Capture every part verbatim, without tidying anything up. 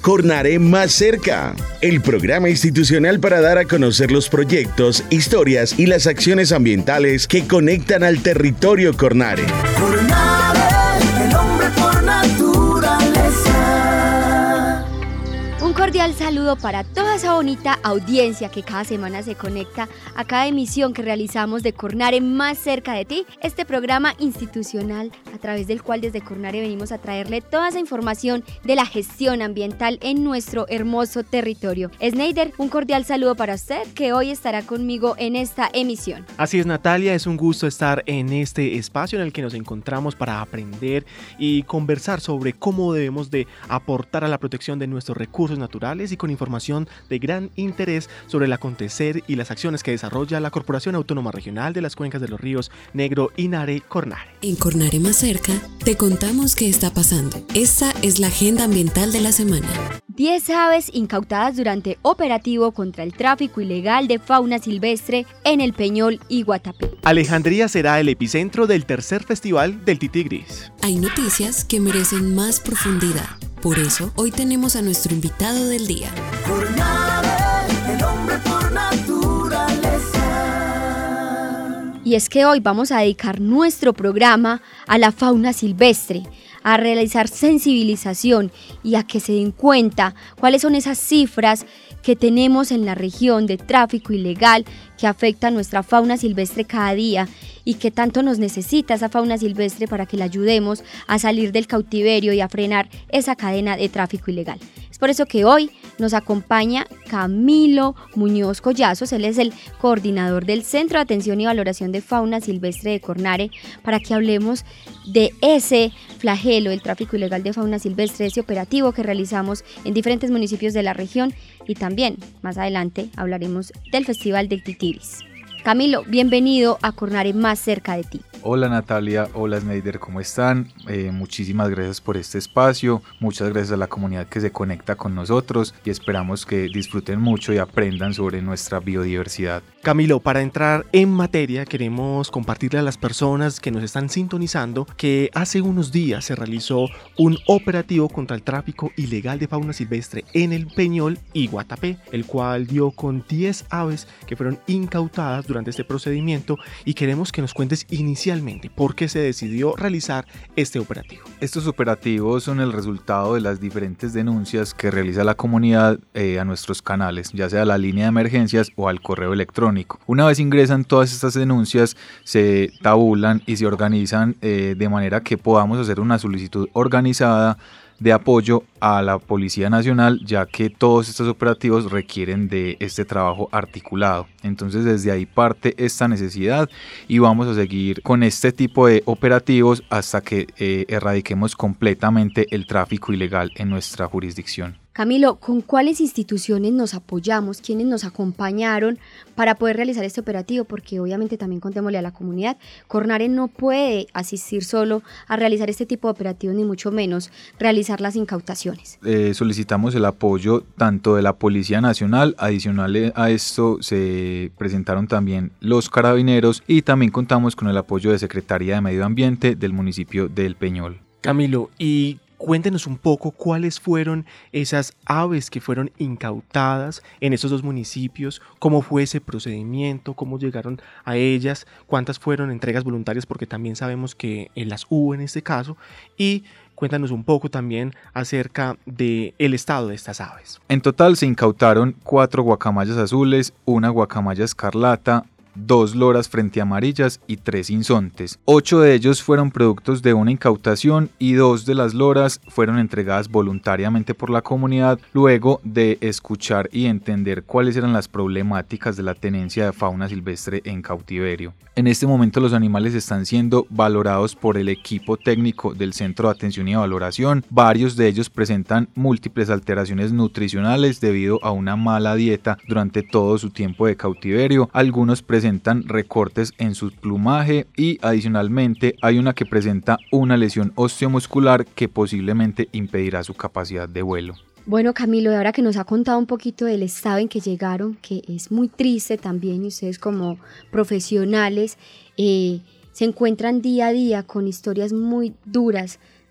Cornare Más Cerca, el programa institucional para dar a conocer los proyectos, historias y las acciones ambientales que conectan al territorio Cornare. Cornare, el hombre por naturaleza. Un cordial saludo para toda esa bonita audiencia que cada semana se conecta a cada emisión que realizamos de Cornare Más Cerca de Ti, este programa institucional a través del cual desde Cornare venimos a traerle toda esa información de la gestión ambiental en nuestro hermoso territorio. Sneider, un cordial saludo para usted que hoy estará conmigo en esta emisión. Así es, Natalia, es un gusto estar en este espacio en el que nos encontramos para aprender y conversar sobre cómo debemos de aportar a la protección de nuestros recursos naturales y con información de gran interés sobre el acontecer y las acciones que desarrolla la Corporación Autónoma Regional de las Cuencas de los Ríos Negro y Nare, Cornare. En Cornare Más Cerca te contamos qué está pasando. Esta es la agenda ambiental de la semana. diez aves incautadas durante operativo contra el tráfico ilegal de fauna silvestre en el Peñol y Guatapé. Alejandría será el epicentro del tercer festival del Tití Gris. Hay noticias que merecen más profundidad. Por eso, hoy tenemos a nuestro invitado del día. Cornare, el hombre por naturaleza. Y es que hoy vamos a dedicar nuestro programa a la fauna silvestre, a realizar sensibilización y a que se den cuenta cuáles son esas cifras que tenemos en la región de tráfico ilegal que afecta a nuestra fauna silvestre cada día y que tanto nos necesita esa fauna silvestre para que la ayudemos a salir del cautiverio y a frenar esa cadena de tráfico ilegal. Es por eso que hoy nos acompaña Camilo Muñoz Collazos, él es el coordinador del Centro de Atención y Valoración de Fauna Silvestre de Cornare, para que hablemos de ese flagelo, el tráfico ilegal de fauna silvestre, ese operativo que realizamos en diferentes municipios de la región y también más adelante hablaremos del Festival del Tití Gris. Camilo, bienvenido a Cornare Más Cerca de Ti. Hola Natalia, hola Sneider, ¿cómo están? Eh, muchísimas gracias por este espacio, muchas gracias a la comunidad que se conecta con nosotros y esperamos que disfruten mucho y aprendan sobre nuestra biodiversidad. Camilo, para entrar en materia queremos compartirle a las personas que nos están sintonizando que hace unos días se realizó un operativo contra el tráfico ilegal de fauna silvestre en el Peñol y Guatapé, el cual dio con diez aves que fueron incautadas durante este procedimiento y queremos que nos cuentes inicialmente por qué se decidió realizar este operativo. Estos operativos son el resultado de las diferentes denuncias que realiza la comunidad eh, a nuestros canales, ya sea a la línea de emergencias o al correo electrónico. Una vez ingresan todas estas denuncias, se tabulan y se organizan eh, de manera que podamos hacer una solicitud organizada de apoyo a la Policía Nacional, ya que todos estos operativos requieren de este trabajo articulado. Entonces desde ahí parte esta necesidad y vamos a seguir con este tipo de operativos hasta que eh, erradiquemos completamente el tráfico ilegal en nuestra jurisdicción. Camilo, ¿con cuáles instituciones nos apoyamos? ¿Quiénes nos acompañaron para poder realizar este operativo? Porque obviamente también contémosle a la comunidad, Cornare no puede asistir solo a realizar este tipo de operativos, ni mucho menos realizar las incautaciones. Eh, solicitamos el apoyo tanto de la Policía Nacional, adicional a esto se presentaron también los carabineros y también contamos con el apoyo de Secretaría de Medio Ambiente del municipio del Peñol. Camilo, y cuéntenos un poco cuáles fueron esas aves que fueron incautadas en esos dos municipios, cómo fue ese procedimiento, cómo llegaron a ellas, cuántas fueron entregas voluntarias, porque también sabemos que las hubo en este caso, y cuéntanos un poco también acerca del estado de estas aves. En total se incautaron cuatro guacamayas azules, una guacamaya escarlata, dos loras frente amarillas y tres insontes. Ocho de ellos fueron productos de una incautación y dos de las loras fueron entregadas voluntariamente por la comunidad luego de escuchar y entender cuáles eran las problemáticas de la tenencia de fauna silvestre en cautiverio. En este momento los animales están siendo valorados por el equipo técnico del Centro de Atención y Valoración. Varios de ellos presentan múltiples alteraciones nutricionales debido a una mala dieta durante todo su tiempo de cautiverio. Algunos presentan recortes en su plumaje y adicionalmente hay una que presenta una lesión osteomuscular que posiblemente impedirá su capacidad de vuelo. Bueno, Camilo, y ahora que nos ha contado un poquito del estado en que llegaron, que es muy triste también, y ustedes como profesionales eh, se encuentran día a día con historias muy duras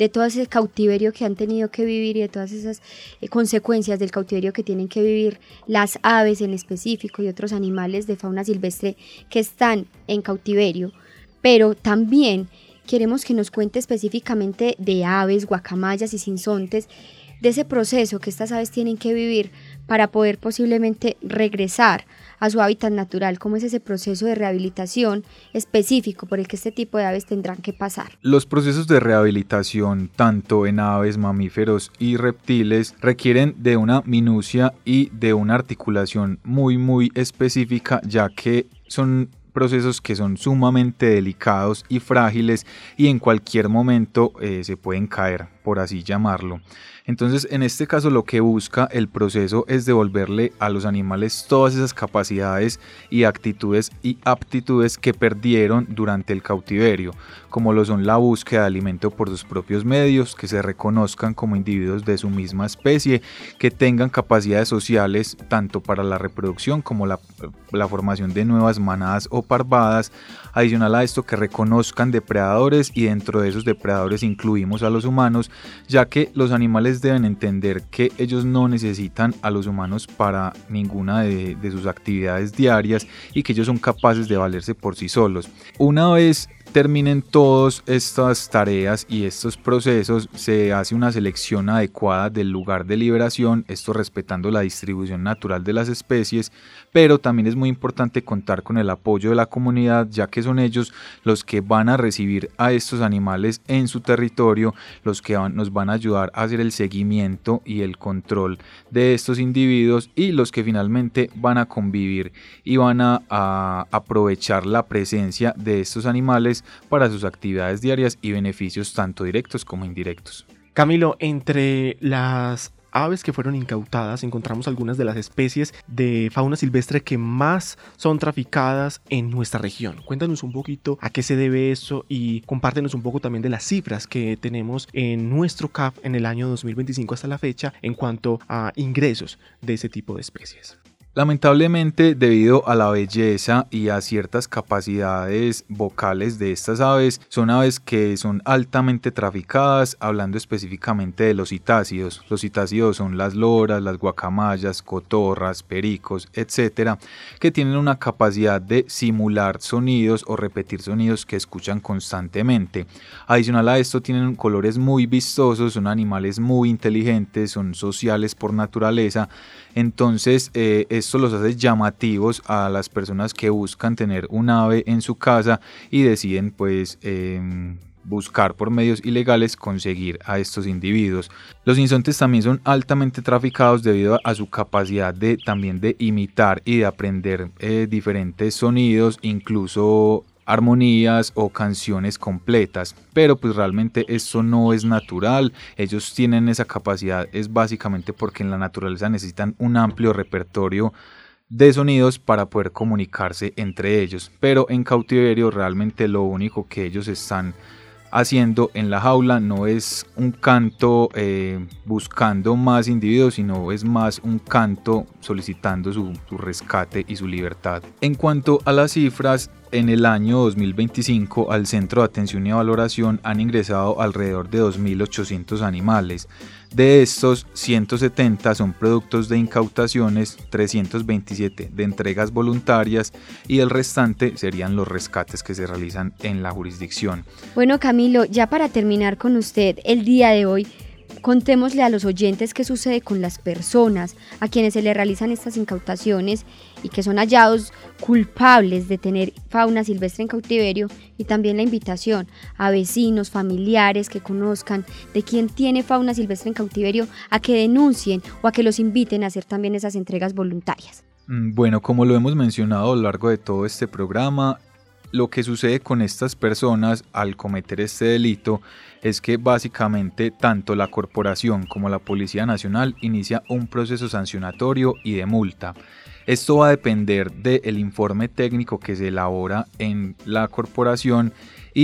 de todo ese cautiverio que han tenido que vivir y de todas esas eh, consecuencias del cautiverio que tienen que vivir las aves en específico y otros animales de fauna silvestre que están en cautiverio, pero también queremos que nos cuente específicamente de aves, guacamayas y sinsontes, de ese proceso que estas aves tienen que vivir para poder posiblemente regresar a su hábitat natural, cómo es ese proceso de rehabilitación específico por el que este tipo de aves tendrán que pasar. Los procesos de rehabilitación, tanto en aves, mamíferos y reptiles, requieren de una minucia y de una articulación muy muy específica, ya que son procesos que son sumamente delicados y frágiles y en cualquier momento eh, se pueden caer, por así llamarlo. Entonces, en este caso lo que busca el proceso es devolverle a los animales todas esas capacidades y actitudes y aptitudes que perdieron durante el cautiverio, como lo son la búsqueda de alimento por sus propios medios, que se reconozcan como individuos de su misma especie, que tengan capacidades sociales tanto para la reproducción como la, la formación de nuevas manadas o parvadas. Adicional a esto, que reconozcan depredadores, y dentro de esos depredadores incluimos a los humanos, ya que los animales deben entender que ellos no necesitan a los humanos para ninguna de, de sus actividades diarias y que ellos son capaces de valerse por sí solos. Una vez terminen todas estas tareas y estos procesos, se hace una selección adecuada del lugar de liberación, esto respetando la distribución natural de las especies, pero también es muy importante contar con el apoyo de la comunidad, ya que son ellos los que van a recibir a estos animales en su territorio, los que van, nos van a ayudar a hacer el seguimiento y el control de estos individuos, y los que finalmente van a convivir y van a, a aprovechar la presencia de estos animales para sus actividades diarias y beneficios tanto directos como indirectos. Camilo, entre las aves que fueron incautadas encontramos algunas de las especies de fauna silvestre que más son traficadas en nuestra región. Cuéntanos un poquito a qué se debe eso y compártenos un poco también de las cifras que tenemos en nuestro C A P en el año dos mil veinticinco hasta la fecha en cuanto a ingresos de ese tipo de especies. Lamentablemente, debido a la belleza y a ciertas capacidades vocales de estas aves, son aves que son altamente traficadas, hablando específicamente de los citácidos. Los citácidos son las loras, las guacamayas, cotorras, pericos, etcétera, que tienen una capacidad de simular sonidos o repetir sonidos que escuchan constantemente. Adicional a esto, tienen colores muy vistosos, son animales muy inteligentes, son sociales por naturaleza. Entonces, eh, esto los hace llamativos a las personas que buscan tener un ave en su casa y deciden pues eh, buscar por medios ilegales conseguir a estos individuos. Los sinsontes también son altamente traficados debido a su capacidad de también de imitar y de aprender eh, diferentes sonidos, incluso armonías o canciones completas, pero pues realmente esto no es natural. Ellos tienen esa capacidad es básicamente porque en la naturaleza necesitan un amplio repertorio de sonidos para poder comunicarse entre ellos, pero en cautiverio realmente lo único que ellos están haciendo en la jaula no es un canto eh, buscando más individuos, sino es más un canto solicitando su, su rescate y su libertad. En cuanto a las cifras, en el año dos mil veinticinco al Centro de Atención y Valoración han ingresado alrededor de dos mil ochocientos animales. De estos, ciento setenta son productos de incautaciones, trescientos veintisiete de entregas voluntarias y el restante serían los rescates que se realizan en la jurisdicción. Bueno, Camilo, ya para terminar con usted el día de hoy, contémosle a los oyentes qué sucede con las personas a quienes se le realizan estas incautaciones y que son hallados culpables de tener fauna silvestre en cautiverio, y también la invitación a vecinos, familiares que conozcan de quien tiene fauna silvestre en cautiverio a que denuncien o a que los inviten a hacer también esas entregas voluntarias. Bueno, como lo hemos mencionado a lo largo de todo este programa, lo que sucede con estas personas al cometer este delito es que básicamente tanto la corporación como la Policía Nacional inicia un proceso sancionatorio y de multa. Esto va a depender del informe técnico que se elabora en la corporación y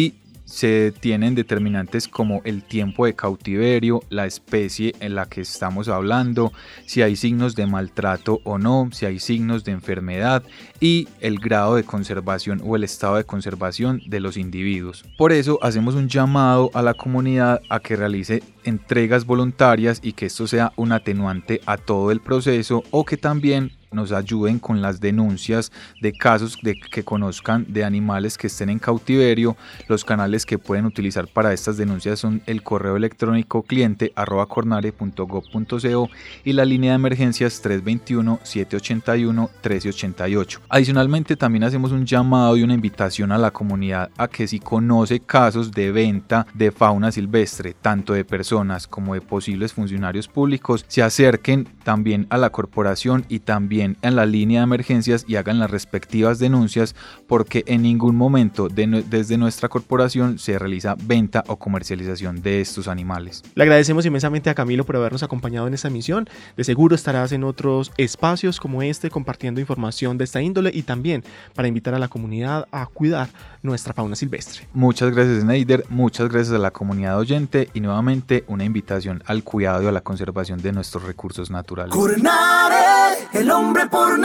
se tienen determinantes como el tiempo de cautiverio, la especie en la que estamos hablando, si hay signos de maltrato o no, si hay signos de enfermedad y el grado de conservación o el estado de conservación de los individuos. Por eso hacemos un llamado a la comunidad a que realice entregas voluntarias y que esto sea un atenuante a todo el proceso, o que también nos ayuden con las denuncias de casos de que conozcan de animales que estén en cautiverio. Los canales que pueden utilizar para estas denuncias son el correo electrónico cliente arroba cornare punto gob punto co y la línea de emergencias tres dos uno, siete ocho uno, uno tres ocho ocho. Adicionalmente, también hacemos un llamado y una invitación a la comunidad a que, si conoce casos de venta de fauna silvestre, tanto de personas como de posibles funcionarios públicos, se acerquen también a la corporación y también en la línea de emergencias y hagan las respectivas denuncias, porque en ningún momento de, desde nuestra corporación se realiza venta o comercialización de estos animales. Le agradecemos inmensamente a Camilo por habernos acompañado en esta misión. De seguro estarás en otros espacios como este compartiendo información de esta índole y también para invitar a la comunidad a cuidar nuestra fauna silvestre. Muchas gracias, Neider, muchas gracias a la comunidad oyente y nuevamente una invitación al cuidado y a la conservación de nuestros recursos naturales. Cornare, el hombre por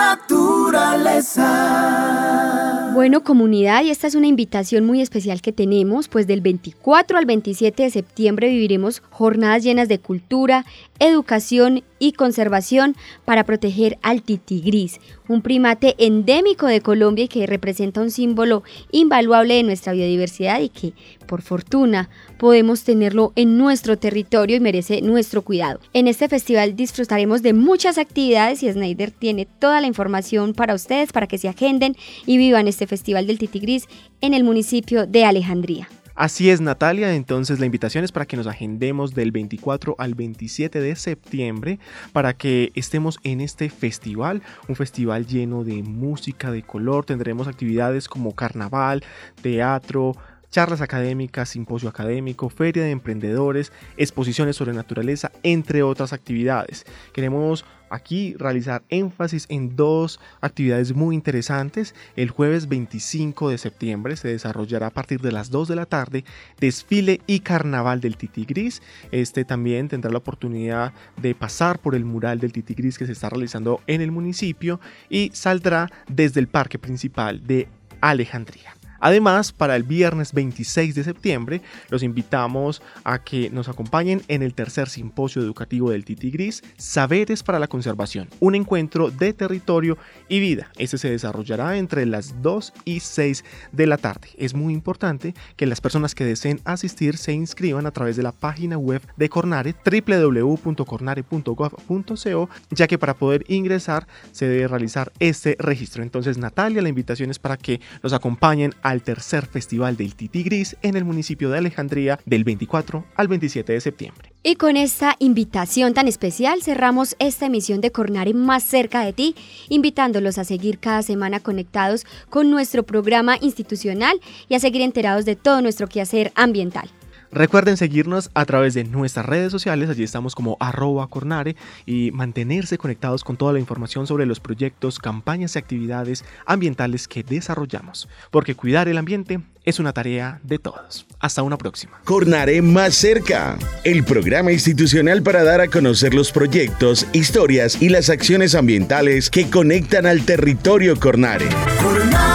naturaleza. Bueno, comunidad, y esta es una invitación muy especial que tenemos, pues del veinticuatro al veintisiete de septiembre viviremos jornadas llenas de cultura, educación y conservación para proteger al titigris, un primate endémico de Colombia y que representa un símbolo invaluable de nuestra biodiversidad y que, por fortuna, podemos tenerlo en nuestro territorio y merece nuestro cuidado. En este festival disfrutaremos de muchas actividades y Snyder tiene toda la información para ustedes para que se agenden y vivan este Festival del Titigris en el municipio de Alejandría. Así es, Natalia, entonces la invitación es para que nos agendemos del veinticuatro al veintisiete de septiembre para que estemos en este festival, un festival lleno de música, de color. Tendremos actividades como carnaval, teatro, charlas académicas, simposio académico, feria de emprendedores, exposiciones sobre naturaleza, entre otras actividades. Queremos aquí realizar énfasis en dos actividades muy interesantes. El jueves veinticinco de septiembre se desarrollará a partir de las dos de la tarde desfile y carnaval del titigris. Este también tendrá la oportunidad de pasar por el mural del titigris que se está realizando en el municipio y saldrá desde el parque principal de Alejandría. Además, para el viernes veintiséis de septiembre, los invitamos a que nos acompañen en el tercer simposio educativo del titigris, Saberes para la Conservación, un encuentro de territorio y vida. Este se desarrollará entre las dos y seis de la tarde. Es muy importante que las personas que deseen asistir se inscriban a través de la página web de Cornare, doble u doble u doble u punto cornare punto gob punto co, ya que para poder ingresar se debe realizar este registro. Entonces, Natalia, la invitación es para que nos acompañen a al tercer Festival del Titigris en el municipio de Alejandría del veinticuatro al veintisiete de septiembre. Y con esta invitación tan especial cerramos esta emisión de Cornare más cerca de ti, invitándolos a seguir cada semana conectados con nuestro programa institucional y a seguir enterados de todo nuestro quehacer ambiental. Recuerden seguirnos a través de nuestras redes sociales, allí estamos como arroba cornare, y mantenerse conectados con toda la información sobre los proyectos, campañas y actividades ambientales que desarrollamos, porque cuidar el ambiente es una tarea de todos. Hasta una próxima. Cornare más cerca, el programa institucional para dar a conocer los proyectos, historias y las acciones ambientales que conectan al territorio Cornare. Cornare.